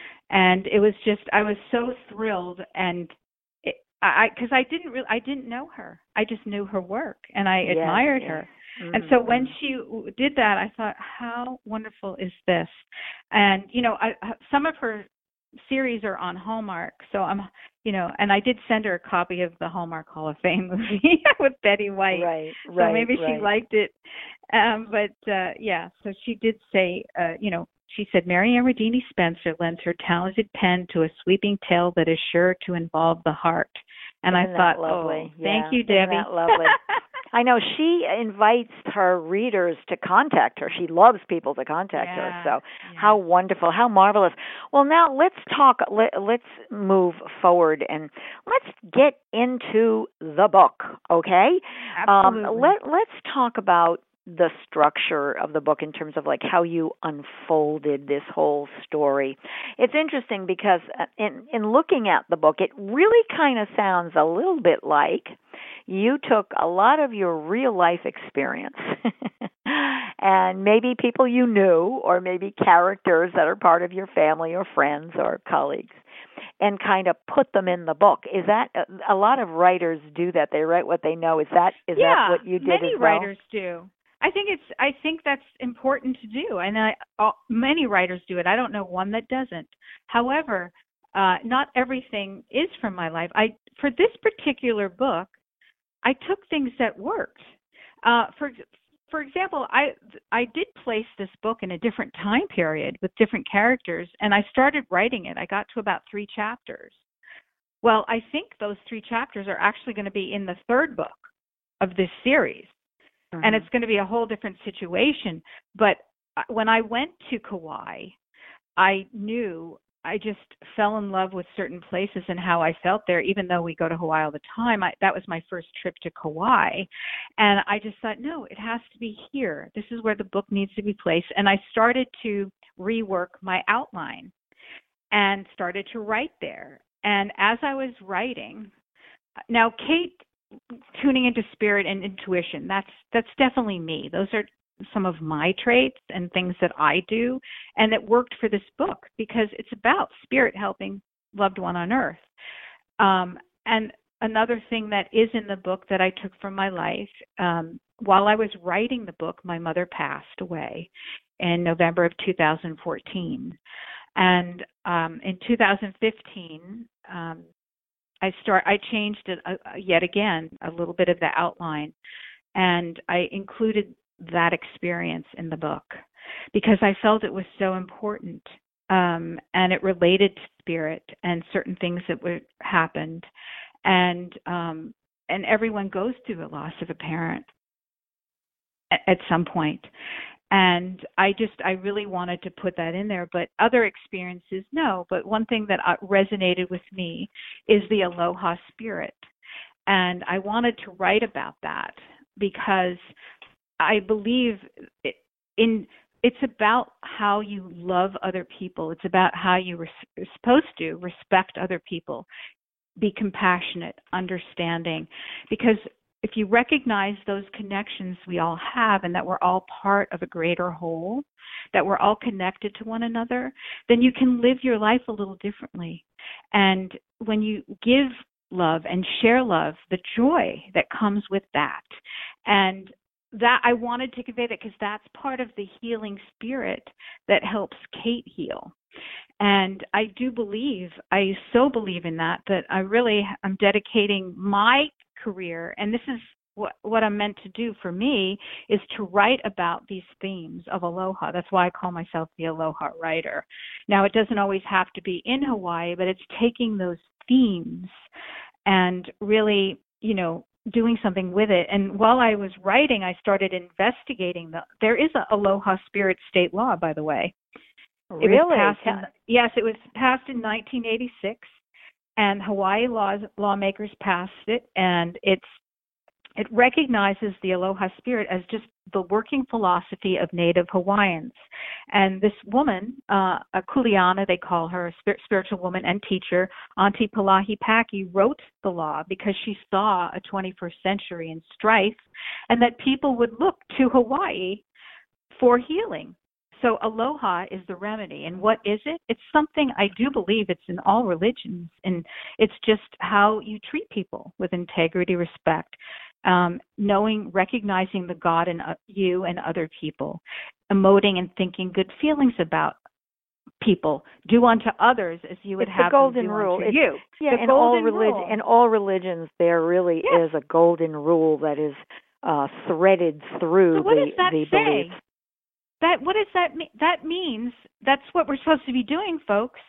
And it was just, I was so thrilled, and it, I, because I, I didn't really, I didn't know her. I just knew her work, and I yes, admired yes. her. Mm-hmm. And so when she did that, I thought, how wonderful is this? And you know, I, some of her series are on Hallmark, so I'm, you know, and I did send her a copy of the Hallmark Hall of Fame movie with Betty White. Right, so right. maybe right. she liked it. Um, but uh, yeah, so she did say, uh, you know. She said, Marianne Radini Spencer lends her talented pen to a sweeping tale that is sure to involve the heart. And Isn't I thought, lovely? oh, yeah. thank you, Debbie. Isn't that lovely? I know she invites her readers to contact her. She loves people to contact yeah, her. So yeah. how wonderful, how marvelous. Well, now let's talk, let, let's move forward and let's get into the book, okay? Absolutely. Um, let, let's talk about the structure of the book in terms of like how you unfolded this whole story. It's interesting because in in looking at the book, it really kind of sounds a little bit like you took a lot of your real life experience and maybe people you knew or maybe characters that are part of your family or friends or colleagues and kind of put them in the book. Is that a lot of writers do that? They write what they know. Is that is yeah, that what you did many as well? writers do. I think it's. I think that's important to do, and I, all, many writers do it. I don't know one that doesn't. However, uh, not everything is from my life. I, for this particular book, I took things that worked. Uh, for for example, I I did place this book in a different time period with different characters, and I started writing it. I got to about three chapters. Well, I think those three chapters are actually going to be in the third book of this series. Mm-hmm. And it's going to be a whole different situation. But when I went to Kauai, I knew I just fell in love with certain places and how I felt there, even though we go to Hawaii all the time. I, that was my first trip to Kauai. And I just thought, no, it has to be here. This is where the book needs to be placed. And I started to rework my outline and started to write there. And as I was writing, now Kate, tuning into spirit and intuition, that's that's definitely me. Those are some of my traits and things that I do, and it worked for this book because it's about spirit helping loved one on earth. Um, and another thing that is in the book that I took from my life, um, while I was writing the book, my mother passed away in November of two thousand fourteen. And um, in two thousand fifteen, um, I start. I changed it uh, yet again, a little bit of the outline, and I included that experience in the book because I felt it was so important, um, and it related to spirit and certain things that were happened, and um, and everyone goes through the loss of a parent at, at some point. And I just, I really wanted to put that in there, but other experiences, no. But one thing that resonated with me is the aloha spirit. And I wanted to write about that because I believe it, in, it's about how you love other people. It's about how you res- are supposed to respect other people, be compassionate, understanding, because if you recognize those connections we all have and that we're all part of a greater whole, that we're all connected to one another, then you can live your life a little differently. And when you give love and share love, the joy that comes with that. And that I wanted to convey that because that's part of the healing spirit that helps Kate heal. And I do believe, I so believe in that, that I really am dedicating my career, and this is what, what I'm meant to do for me, is to write about these themes of aloha. That's why I call myself the Aloha Writer. Now, it doesn't always have to be in Hawaii, but it's taking those themes and really, you know, doing something with it. And while I was writing, I started investigating. The, there is a Aloha Spirit state law, by the way. Really? It was passed in, yes, it was passed in nineteen eighty-six. And Hawaii laws, lawmakers passed it, and it's it recognizes the Aloha Spirit as just the working philosophy of Native Hawaiians. And this woman, uh, a Kuleana, they call her, a spir- spiritual woman and teacher, Auntie Palahi Paki, wrote the law because she saw a twenty-first century in strife, and that people would look to Hawaii for healing. So aloha is the remedy. And what is it? It's something I do believe it's in all religions. And it's just how you treat people with integrity, respect, um, knowing, recognizing the God in uh, you and other people, emoting and thinking good feelings about people. Do unto others as you would it's have the golden them do rule. unto it's, you. Yeah, the in all golden religion, rule. in all religions, there really yes. is a golden rule that is uh, threaded through so what the, does that the say? beliefs. That what does that mean? That means that's what we're supposed to be doing, folks.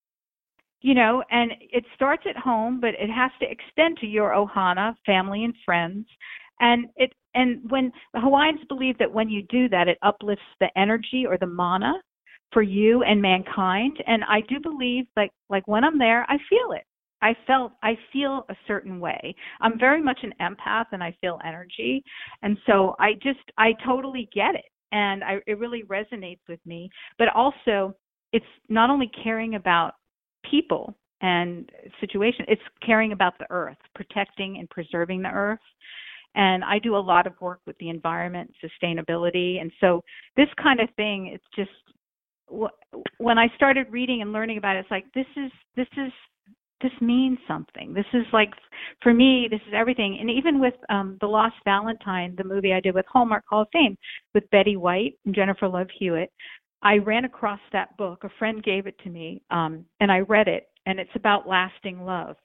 You know, and it starts at home, but it has to extend to your ohana, family and friends. And it and when the Hawaiians believe that when you do that, it uplifts the energy or the mana for you and mankind. And I do believe, like like when I'm there, I feel it. I felt I feel a certain way. I'm very much an empath, and I feel energy, and so I just I totally get it. And I, it really resonates with me. But also, it's not only caring about people and situations, it's caring about the earth, protecting and preserving the earth. And I do a lot of work with the environment, sustainability. And so this kind of thing, it's just, when I started reading and learning about it, it's like, this is, this is, this means something. This is like, for me, this is everything. And even with um, The Lost Valentine, the movie I did with Hallmark Hall of Fame, with Betty White and Jennifer Love Hewitt, I ran across that book. A friend gave it to me, um, and I read it, and it's about lasting love.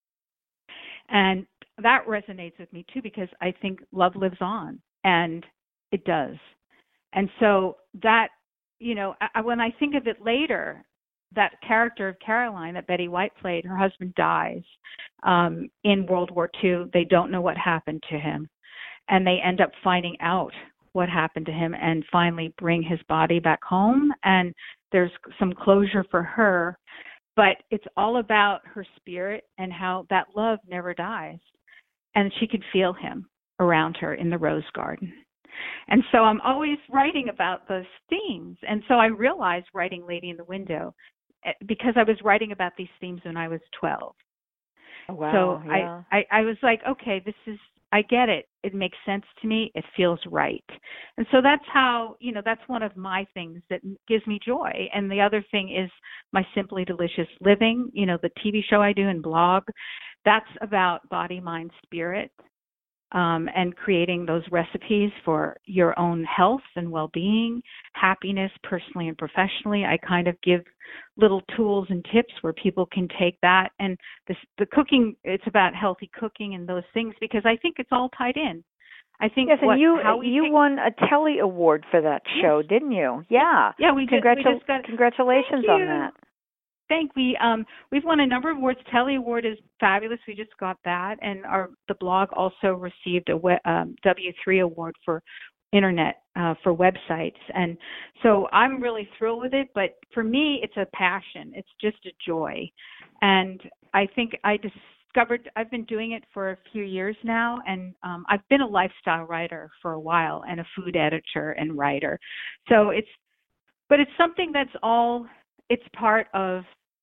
And that resonates with me, too, because I think love lives on, and it does. And so that, you know, I, when I think of it later, that character of Caroline that Betty White played, her husband dies um, in World War Two. They don't know what happened to him. And they end up finding out what happened to him and finally bring his body back home. And there's some closure for her, but it's all about her spirit and how that love never dies. And she could feel him around her in the rose garden. And so I'm always writing about those themes. And so I realized writing Lady in the Window because I was writing about these themes when I was twelve. Wow, so yeah. I, I, I was like, okay, this is, I get it. It makes sense to me. It feels right. And so that's how, you know, that's one of my things that gives me joy. And the other thing is my Simply Delicious Living, you know, the T V show I do and blog. That's about body, mind, spirit, um, and creating those recipes for your own health and well-being, happiness, personally and professionally. I kind of give little tools and tips where people can take that. And this, the cooking, it's about healthy cooking and those things because I think it's all tied in. I think yes, what, and you how we you take, won a Telly Award for that show, yes. didn't you? Yeah. Yeah, we, Congratu- just, we just got. Congratulations on that. Thank we um we've won a number of awards. Telly Award is fabulous. We just got that, and our the blog also received a um, W three award for internet uh, for websites, and so I'm really thrilled with it. But for me, it's a passion. It's just a joy, and I think I discovered I've been doing it for a few years now, and um, I've been a lifestyle writer for a while and a food editor and writer. So it's, but it's something that's all. It's part of,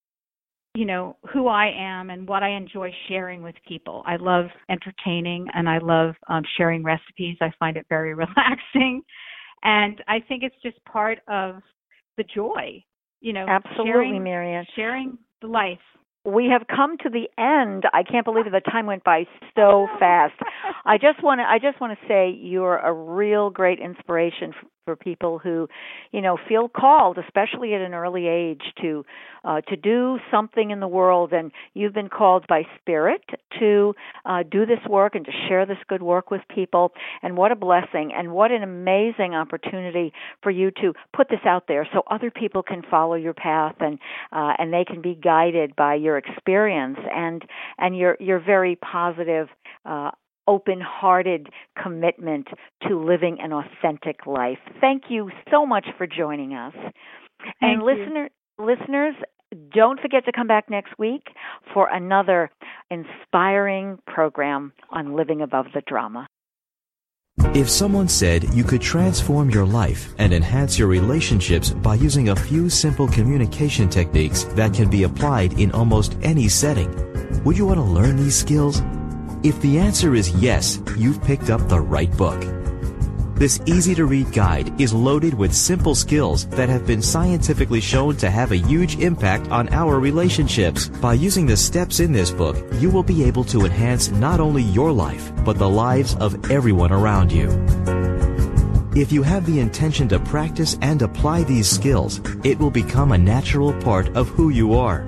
you know, who I am and what I enjoy sharing with people. I love entertaining and I love um, sharing recipes. I find it very relaxing. And I think it's just part of the joy, you know. Absolutely, sharing, Marianne. Sharing the life. We have come to the end. I can't believe it. The time went by so fast. I just want to I just want to say you're a real great inspiration for, for people who, you know, feel called, especially at an early age, to uh, to do something in the world. And you've been called by Spirit to uh, do this work and to share this good work with people. And what a blessing and what an amazing opportunity for you to put this out there so other people can follow your path and uh, and they can be guided by your experience and and your your very positive, uh, open-hearted commitment to living an authentic life. Thank you so much for joining us. Thank and you. listener listeners, don't forget to come back next week for another inspiring program on Living Above the Drama. If someone said you could transform your life and enhance your relationships by using a few simple communication techniques that can be applied in almost any setting, would you want to learn these skills? If the answer is yes, you've picked up the right book. This easy-to-read guide is loaded with simple skills that have been scientifically shown to have a huge impact on our relationships. By using the steps in this book, you will be able to enhance not only your life, but the lives of everyone around you. If you have the intention to practice and apply these skills, it will become a natural part of who you are.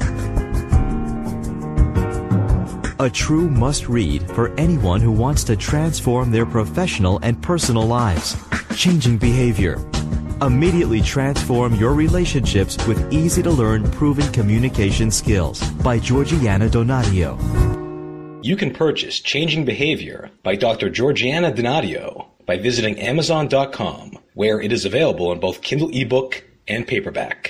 A true must-read for anyone who wants to transform their professional and personal lives. Changing Behavior. Immediately transform your relationships with easy-to-learn proven communication skills by Georgiana Donadio. You can purchase Changing Behavior by Doctor Georgiana Donadio by visiting Amazon dot com, where it is available in both Kindle ebook and paperback.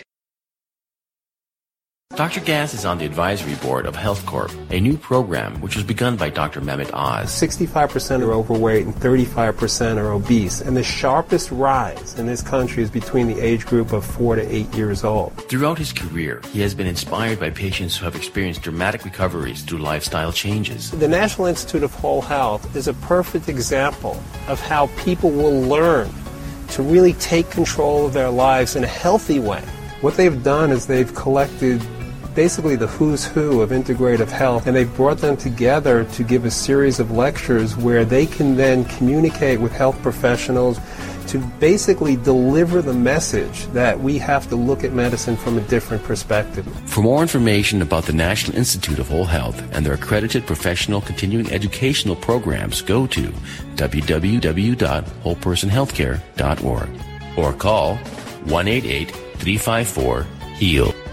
Doctor Gas is on the advisory board of Health Corp, a new program which was begun by Doctor Mehmet Oz. sixty-five percent are overweight and thirty-five percent are obese. And the sharpest rise in this country is between the age group of four to eight years old. Throughout his career, he has been inspired by patients who have experienced dramatic recoveries through lifestyle changes. The National Institute of Whole Health is a perfect example of how people will learn to really take control of their lives in a healthy way. What they've done is they've collected basically the who's who of integrative health, and they've brought them together to give a series of lectures where they can then communicate with health professionals to basically deliver the message that we have to look at medicine from a different perspective. For more information about the National Institute of Whole Health and their accredited professional continuing educational programs, go to w w w dot whole person healthcare dot org or call one eight eight, three five four, HEAL.